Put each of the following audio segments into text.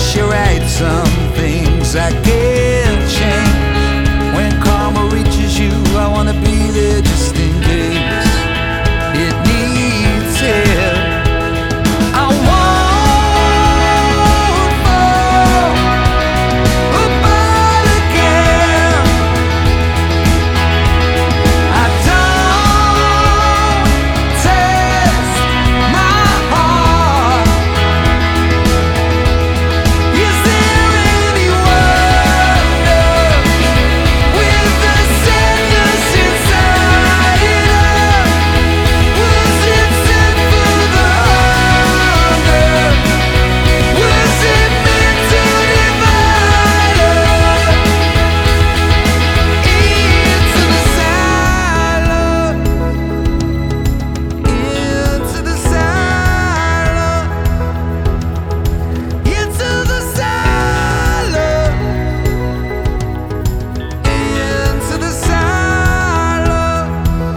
You're right, some things I can't change. When karma reaches you, I wanna be there just in case it needs help. I won't fall apart again. I don't test my heart. Is there any wonder with the sadness inside us? Was it sent for the hunger? Was it meant to divide us into the silence? Into the silence. Into the silence. Into the silence.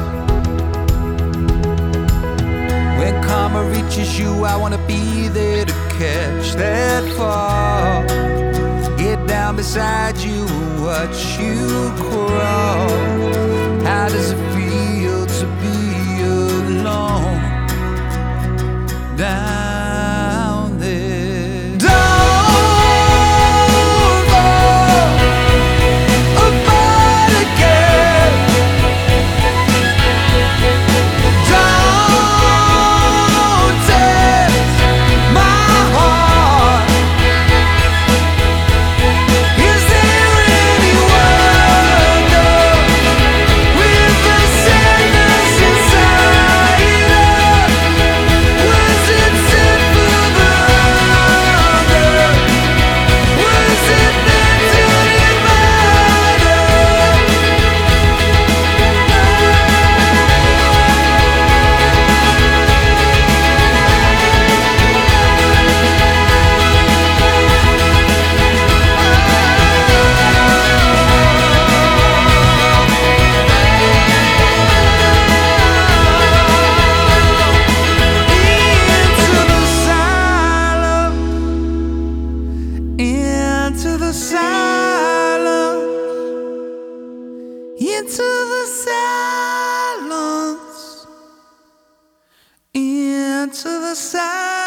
When karma reaches you, I wanna be there to catch that fall. Get down beside you and watch you crawl. How does it feel to be alone down there? Don't fall apart again. Don't test my heart. Is there any wonder with the sadness inside us? Was it sent for the hunger? Was it meant to divide us? Into the silence. Into the silence. Into the silence.